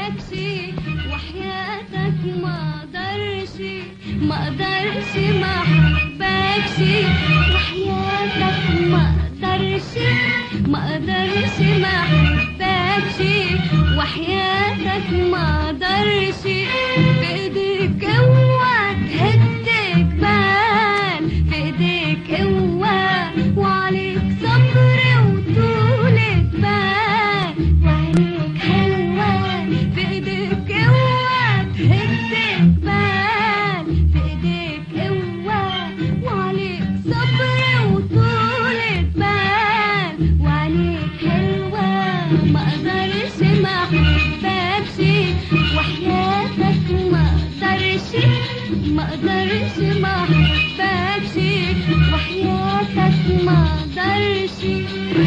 وحياتك ما اقدرش ما اقدرش ما احبكش وحياتك ما اقدرش ما اقدرش ما احبكش وحياتك ما اقدرش بايديك اوعى تهد جبال بايديك اوعى وعليك صبر وطولة بال وعينيك حلوة بايديك اوعى تهد جبال بايديك اوعى وعليك صبر وطولة بال وعينيك حلوة ما اقدرش ما احبكش وحياتك ما اقدرش ما اقدرش ما احبكش وحياتك ما اقدرش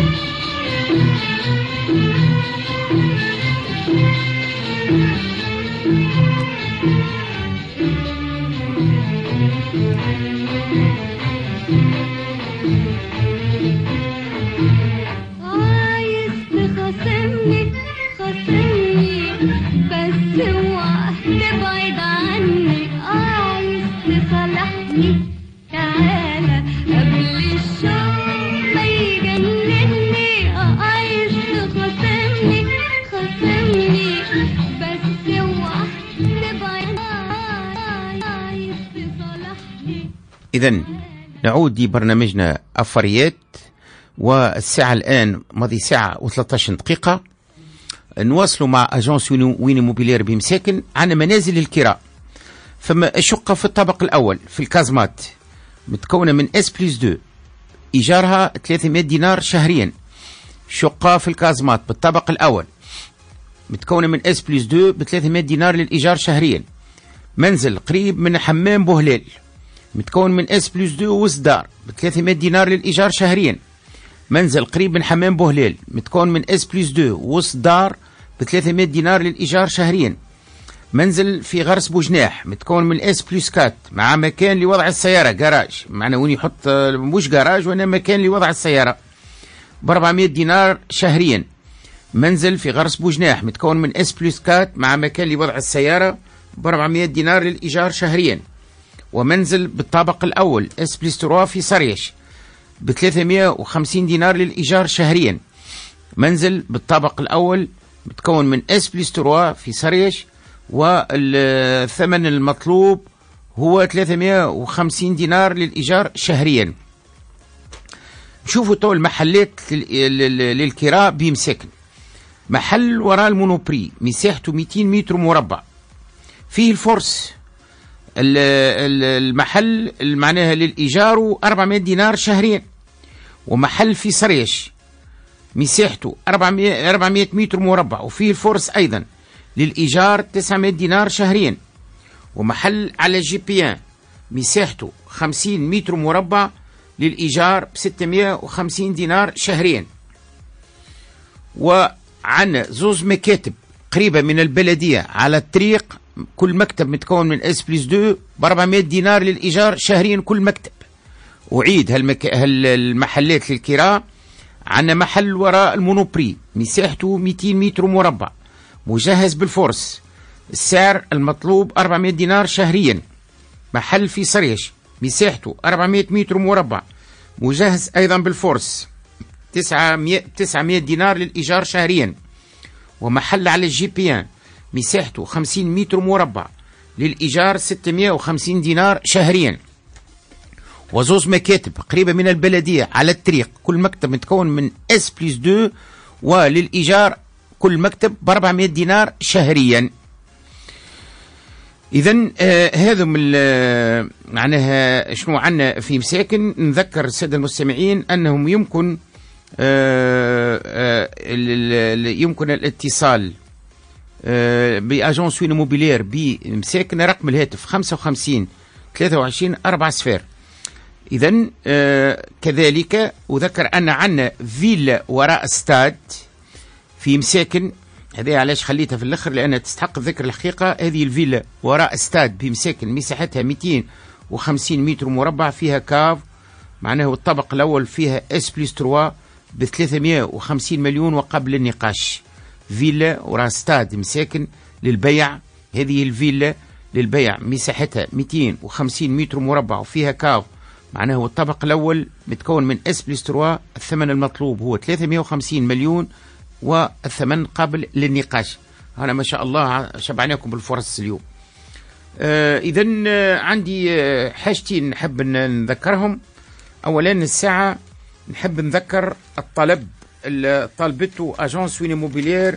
عايز تخاصمني خاصمني بس اوعى تبعد عني عايز تصالحني تعالى قبل الشوق ما يجنني عايز تخاصمني خاصمني بس اوعى تبعد عايز تصالحني. إذن نعود لبرنامجنا أفريات، والساعة الآن ماضي ساعة وثلاثة عشر دقيقة. نواصلوا مع أجانس وين موبيلير بمساكن عن منازل الكراء. فما شقة في الطابق الأول في الكازمات متكونة من اس بلس دو إيجارها ثلاثمائة دينار شهريا. شقة في الكازمات بالطابق الأول متكونة من اس بلس دو ب ثلاثمائة دينار للإيجار شهريا. منزل قريب من حمام بوهلال متكون من اس بلس دو وصدار ب ثلاثمائة دينار للإيجار شهريا. منزل قريب من حمام بوهلال متكون من اس بلس دو وصدار ب ثلاثمائة دينار للإيجار شهريا. منزل في غرس بوجناح متكون من اس بلس كات مع مكان لوضع السيارة جراج، معنى وين يحط مش جراج وانا مكان لوضع السيارة ب أربعمائة دينار شهريا. منزل في غرس بوجناح متكون من اس بلس كات مع مكان لوضع السيارة ب أربعمائة دينار للإيجار شهريا. ومنزل بالطابق الأول اس بلس ثلاثة في صريش ب ثلاثمائة وخمسين دينار للإيجار شهريا. منزل بالطابق الأول متكون من اس بلس ثلاثة في صريش والثمن المطلوب هو ثلاثمائة وخمسين دينار للإيجار شهريا. نشوفوا تو المحلات للكراء بمساكن. محل وراء المونوبري مساحته مئتين متر مربع فيه الفرس. المحل معناها للإيجار أربعمائة دينار شهريا. ومحل في صريش مساحته أربعمائة متر مربع وفيه الفرس أيضا للإيجار تسعمائة دينار شهريا. ومحل على جي بي مساحته خمسين متر مربع للإيجار ب ستمائة وخمسين دينار شهريا. وعن زوز مكاتب قريبة من البلدية على الطريق، كل مكتب متكون من اس بلس دو ب أربعمائة دينار للإيجار شهريا كل مكتب. أعيد هالمك... هالمحلات للكراء. عندنا محل وراء المونوبري مساحته مئتين متر مربع مجهز بالفرس، السعر المطلوب أربعمائة دينار شهريا. محل في صريش مساحته أربعمائة متر مربع مجهز أيضا بالفرس، تسعمائة دينار للإيجار شهريا. ومحل على الجي بي مساحته خمسين متر مربع للإيجار ستمائة وخمسين دينار شهريا. وزوز مكاتب قريبة من البلدية على الطريق، كل مكتب متكون من اس بلس دو وللإيجار كل مكتب ب أربعمائة دينار شهريا. إذن آه هذا من معناها شنو عنا في مساكن. نذكر السادة المستمعين أنهم يمكن آه آه يمكن الاتصال آه بأجانس وين موبيلير بمساكن. رقم الهاتف خمسة وخمسين ثلاثة وعشرين أربعة صفر. إذن آه كذلك أذكر أن عنا فيلا وراء استاد في مساكن. هذه علاش خليتها في الاخر لانها تستحق الذكر. الحقيقه هذه الفيلا وراء استاد بمساكن مساحتها مئتين وخمسين متر مربع، فيها كاف معناه الطبق الاول فيها اس بلس ثلاثة ب ثلاثمائة وخمسين مليون وقبل النقاش. فيلا وراء استاد مساكن للبيع هذه الفيلا للبيع مساحتها مئتين وخمسين متر مربع وفيها كاو، معناه هو الطابق الأول متكون من اس بلس ثلاثة. الثمن المطلوب هو ثلاثمائة وخمسين مليون والثمن قابل للنقاش. أنا ما شاء الله شبعناكم بالفرص اليوم. آه إذا آه عندي آه حاجتين نحب نذكرهم. أولا الساعة نحب نذكر الطلب اللي طالبته أجانس وين موبيلير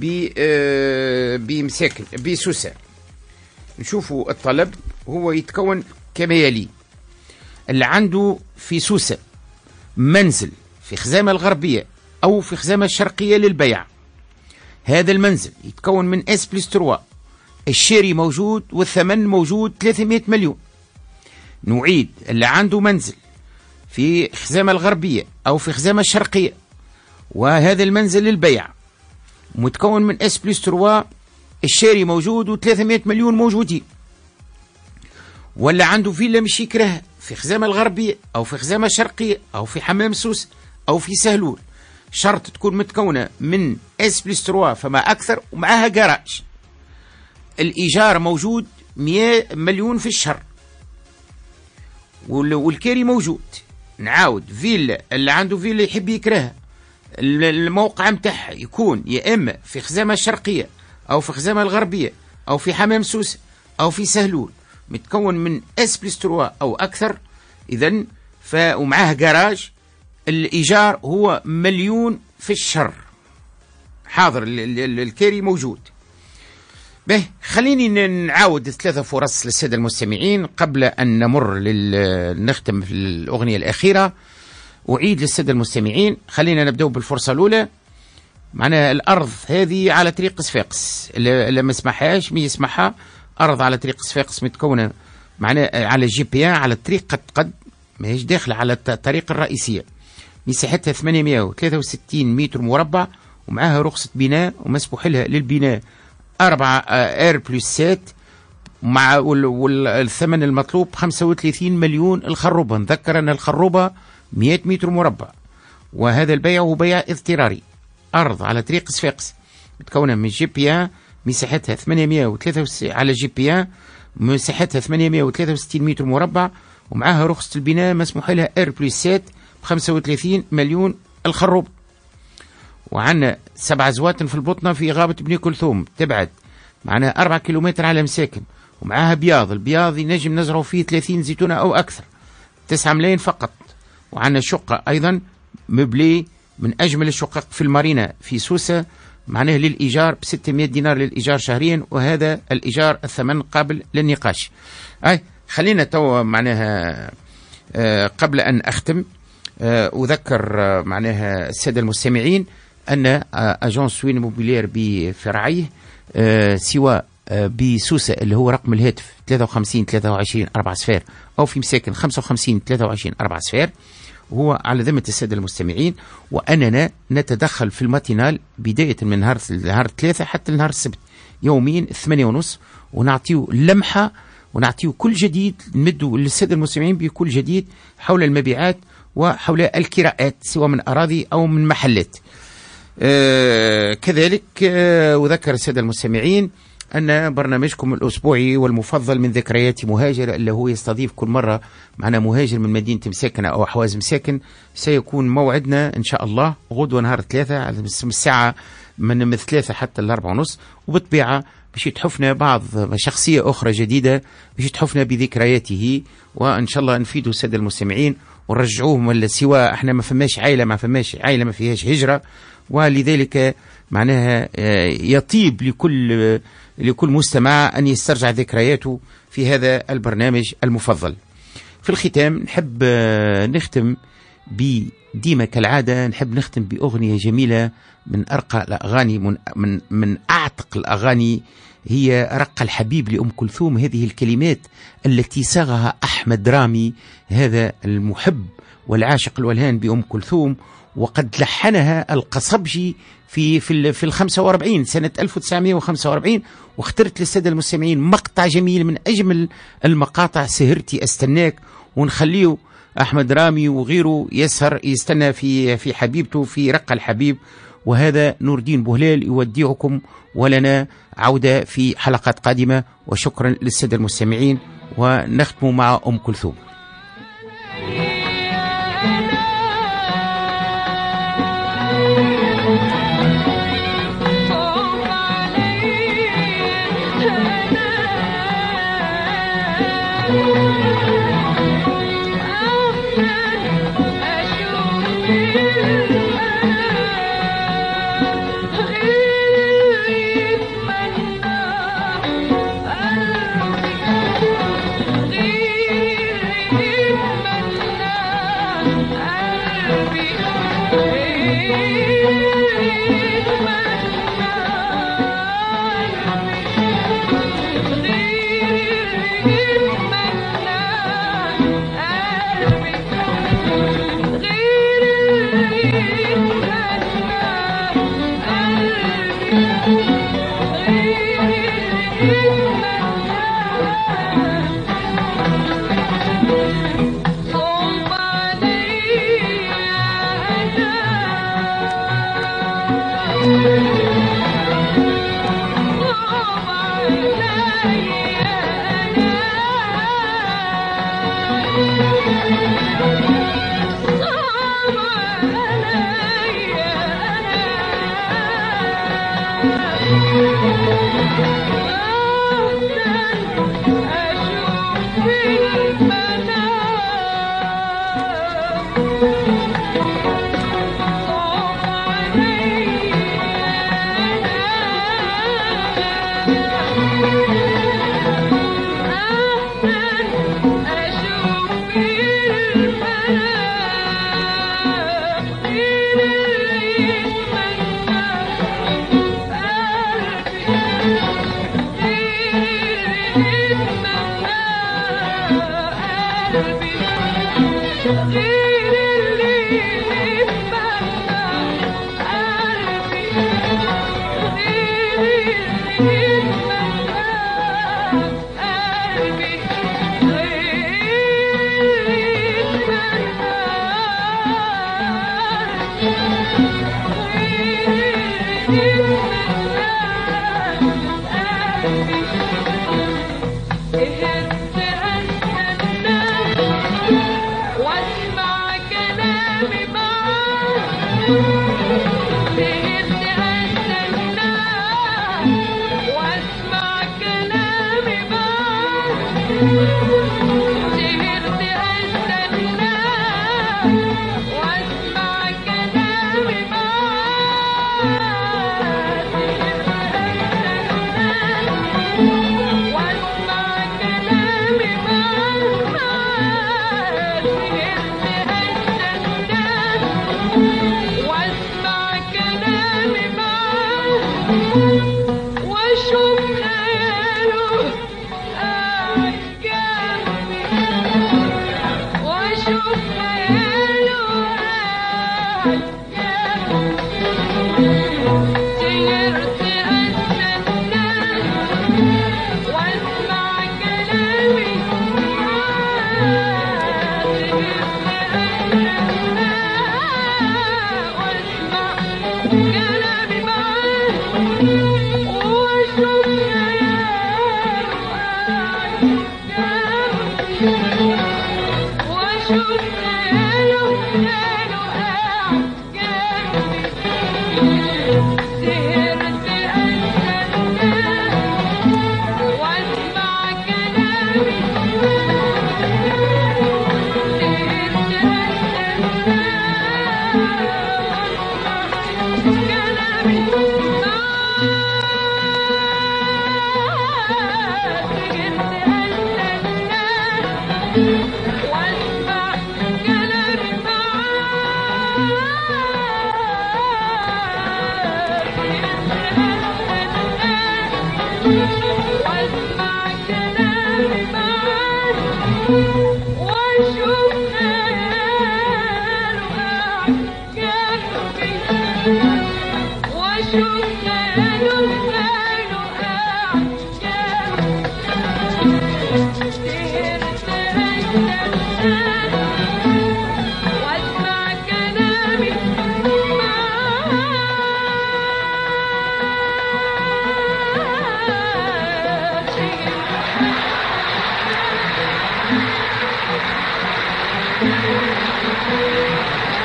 بمساكن بسوسة. نشوفوا الطلب هو يتكون كما يلي: اللي عنده في سوسة منزل في خزامة الغربية أو في خزامة الشرقية للبيع، هذا المنزل يتكون من اس بلس ثلاثة، الشاري موجود والثمن موجود ثلاثمائة مليون. نعيد: اللي عنده منزل في خزامة الغربية أو في خزامة الشرقية وهذا المنزل للبيع متكون من اس بلس ثلاثة، الشاري موجود وثلاثمائة مليون موجودين. ولا عنده فيلا مش يكرهها في خزامة الغربية أو في خزامة الشرقية أو في حمام سوس أو في سهلول، شرط تكون متكونة من اس بلس ثلاثة فما أكثر ومعها جراج. الإيجار موجود مئة مليون في الشهر والكاري موجود. نعاود: فيلا اللي عنده فيلا يحب يكرهها الموقع متاعها يكون يا إما في خزامة الشرقية أو في خزامة الغربية أو في حمام سوس أو في سهلول، متكون من اس بلس ثلاثة أو أكثر. إذن ف ومعاه جراج. الإيجار هو مليون في الشهر، حاضر الكاري موجود. به خليني نعاود ثلاثة فرص للسادة المستمعين قبل أن نمر لنختم في الأغنية الأخيرة. أعيد للسادة المستمعين، خلينا نبدأ بالفرصة الأولى. معنا الأرض هذه على طريق صفاقس، اللي ما يسمحهاش ما يسمحها. أرض على طريق صفاقس متكونة معنا على جي بي على الطريق قد قد ماهيش داخلة على الطريق الرئيسية. مساحتها ثمانمائة وثلاثة وستين متر مربع ومعها رخصة بناء ومسموح لها للبناء أربعة اير بلس سات، مع والثمن المطلوب خمسة وثلاثين مليون. الخروبة نذكر أن الخروبة مئة متر مربع، وهذا البيع هو بيع اضطراري. أرض على طريق صفاقس متكونة من جي بي مساحتها ثمانمائة وثلاثة على جي بي مساحتها ثمانمائة وثلاثة وستين متر مربع ومعها رخصة البناء مسموح لها اير بلس سات ب خمسة وثلاثين مليون. الخروب. وعندنا سبع زوات في البطنة في غابة بني كلثوم تبعد معناها أربعة كيلومتر على مساكن ومعها بياض. البياض ينجم نزرعوا فيه ثلاثين زيتونة أو أكثر، تسعة ملايين فقط. وعندنا شقة أيضا مبلي من أجمل الشقق في المارينا في سوسة، معناه للإيجار ب ستمائة دينار للإيجار شهريا، وهذا الإيجار الثمن قابل للنقاش. أي خلينا تو معناها آه قبل أن أختم آه أذكر آه معناها السادة المستمعين أن آه أجانس وين موبيلير بفرعيه آه سواء آه بسوسة اللي هو رقم الهاتف ثلاثة وخمسين ثلاثة وعشرين أربعة صفار أو في مساكن خمسة وخمسين ثلاثة وعشرين أربعة صفار، وهو على ذمة السادة المستمعين. وأننا نتدخل في الماتينال بداية من نهار نهار الثلاثة حتى نهار السبت يوميا ثمانية ونص، ونعطيه لمحة ونعطيه كل جديد، نمدوا للسادة المستمعين بكل جديد حول المبيعات وحول الكراءات سواء من أراضي أو من محلات. آه كذلك آه أذكر السادة المستمعين أن برنامجكم الأسبوعي والمفضل من ذكريات مهاجر اللي هو يستضيف كل مرة معنا مهاجر من مدينة مساكن أو أحواز مساكن، سيكون موعدنا إن شاء الله غدوة نهار الثلاثة من الساعة من الثلاثة حتى الأربعة ونص. وبالطبيعة باش يتحفنا بعض شخصية أخرى جديدة باش يتحفنا بذكرياته، وإن شاء الله نفيدوا السادة المستمعين ونرجعوهم ولا سواء احنا ما فماش عائلة ما فماش عائلة ما فيهاش هجرة، ولذلك معناها يطيب لكل لكل مستمع أن يسترجع ذكرياته في هذا البرنامج المفضل. في الختام نحب نختم بديما كالعادة، نحب نختم بأغنية جميلة من أرقى الأغاني من, من, من أعتق الأغاني، هي رق الحبيب لأم كلثوم. هذه الكلمات التي صاغها أحمد رامي هذا المحب والعاشق الولهان بأم كلثوم، وقد لحنها القصبجي في في في الخمسة وأربعين سنة ألف وتسعمائة وخمسة وأربعين. واخترت للسادة المستمعين مقطع جميل من أجمل المقاطع، سهرتي أستناك، ونخليه أحمد رامي وغيره يسهر يستنى في في حبيبته في رق الحبيب، وهذا نور الدين بوهلال يودعكم، ولنا عودة في حلقات قادمة، وشكرا للسادة المستمعين. ونختم مع أم كلثوم.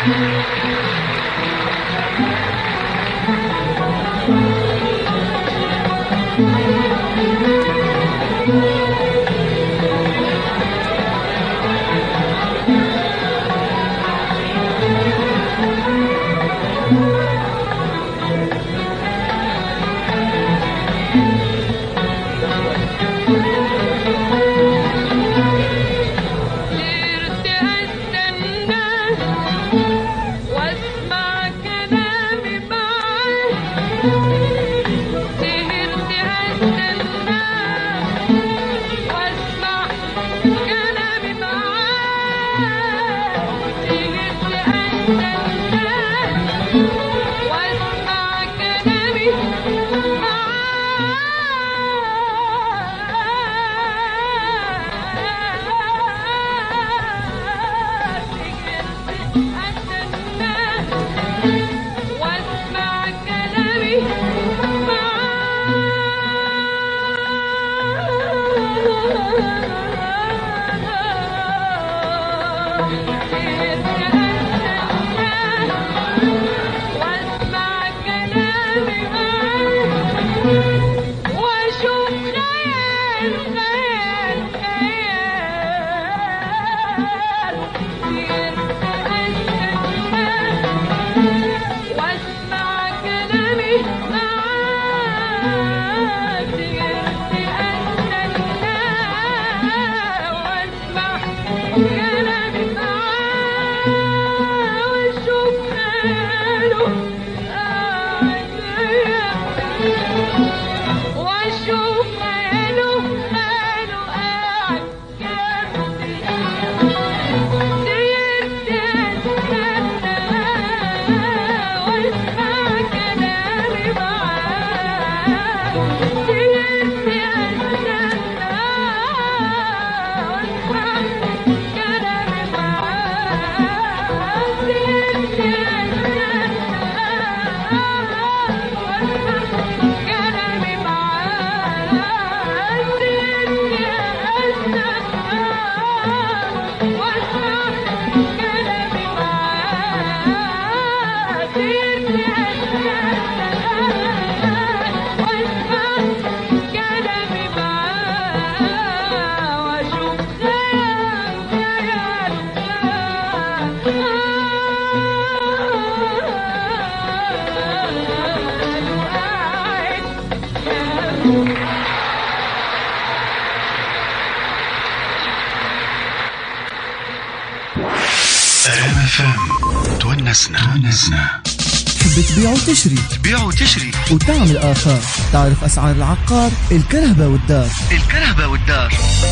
تونسنا تونسنا. تحب تبيع وتشري تبيع وتشري وتعمل آثار، تعرف أسعار العقار، الكرهبة والدار. الكرهبة والدار.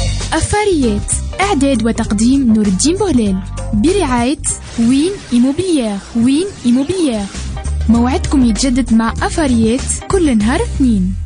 أثريات إعداد وتقديم نور الدين بهلال برعاية وين إيموبيليير. وين إيموبيليير موعدكم يتجدد مع أثريات كل نهار اثنين.